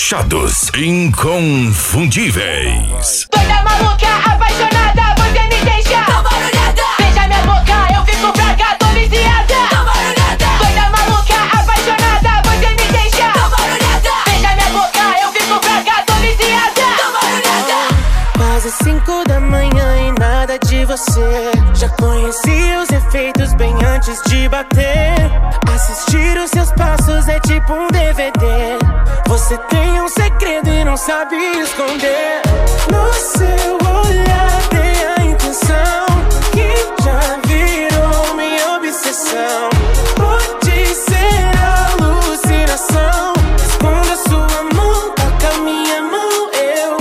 debochados, inconfundíveis. Doida maluca, apaixonada, você me deixa tão barulhada. Beija minha boca, eu fico fraca, tô viciada. Tão barulhada. Doida maluca, apaixonada, você me deixa tão barulhada. Beija minha boca, eu fico fraca, tô viciada. Tão barulhada. Quase 5 da manhã e nada de você. Já conheci os efeitos bem antes de bater. Assistir os seus passos é tipo um DVD. Você tem um segredo e não sabe esconder. No seu olhar tem a intenção que já virou minha obsessão. Pode ser alucinação. Esconda sua mão, toca minha mão, eu.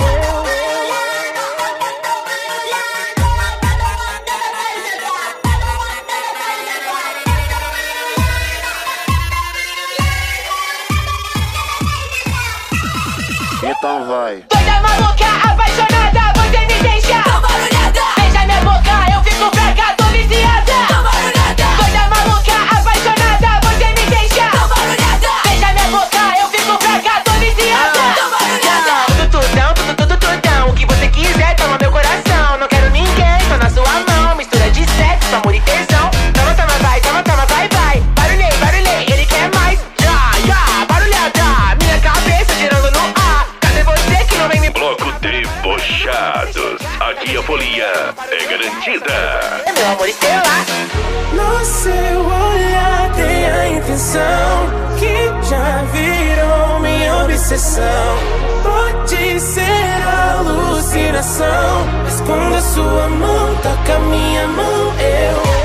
Então vai. Doida maluca, apaixonada, você me deixa tão barulhada. Beija minha boca, eu fico fraca, tô viciada. Tão barulhada. Doida maluca, apaixonada, você me deixa tão barulhada. Beija minha boca, eu fico fraca, tô viciada. Tão barulhada. Tudão, o que você quiser, toma meu coração. Não quero ninguém, tô na sua mão. Mistura de sexo, amor e tesão. Toma, vai, vai. Barulhei, ele quer mais. Já, barulhada. Minha cabeça girando no ar. Cadê você que não vem me... Bloco Debochados, aqui a folia é garantida. É meu amor estelar. No seu olhar tem a intenção que já virou minha obsessão. Pode ser alucinação. Esconda sua mão, toca minha mão, eu.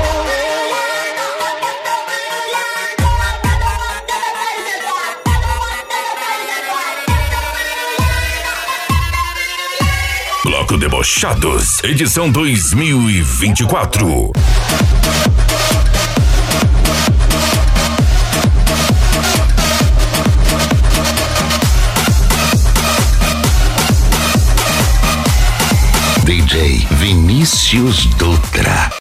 Bloco Debochados, edição 2024. DJ Vinícius Dutra.